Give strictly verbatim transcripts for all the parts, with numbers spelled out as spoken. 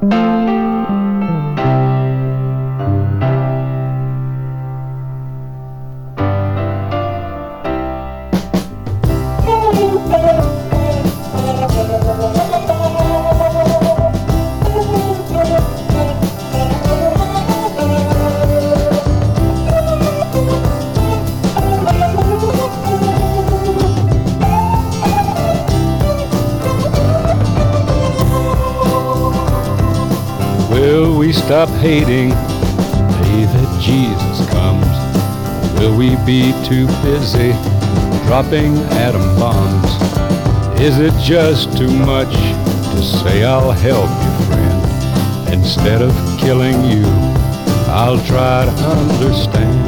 Will we stop hating the day that Jesus comes? Will we be too busy dropping atom bombs? Is it just too much to say I'll help you, friend? Instead of killing you, I'll try to understand.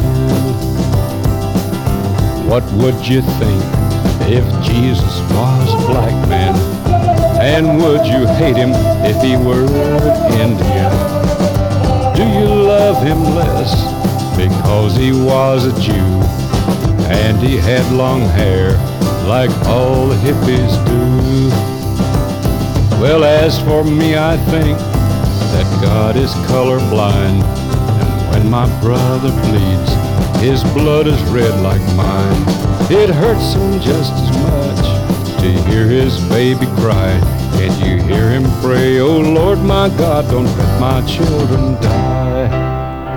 What would you think if Jesus was a black man? And would you hate him if he were Indian? Do you love him less because he was a Jew and he had long hair like all the hippies do? Well, as for me, I think that God is colorblind, and when my brother bleeds, his blood is red like mine. It hurts him just as much to hear his baby cry. Can't you hear him pray, oh Lord my God, don't let my children die?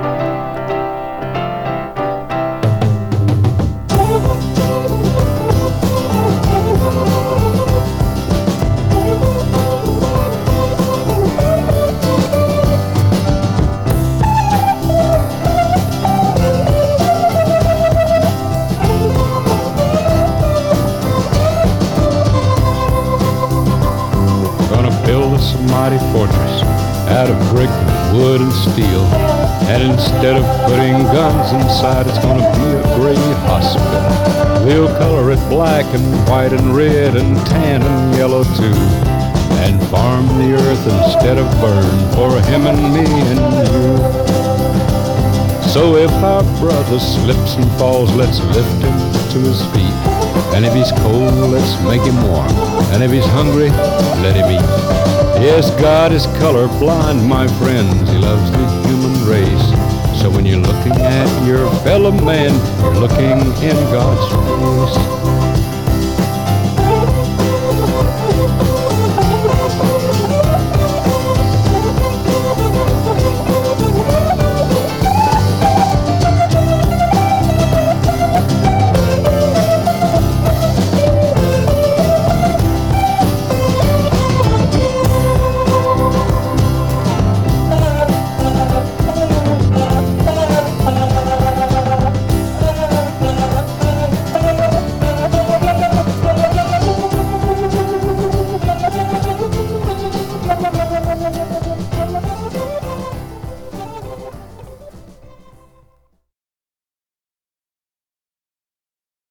Build us a mighty fortress out of brick, wood, and steel. And instead of putting guns inside, it's gonna be a great hospital. We'll color it black and white and red and tan and yellow too, and farm the earth instead of burn for him and me and you. So if our brother slips and falls, let's lift him to his feet. And if he's cold, let's make him warm. And if he's hungry, let him eat. Yes, God is colorblind, my friends. He loves the human race. So when you're looking at your fellow man, you're looking in God's face.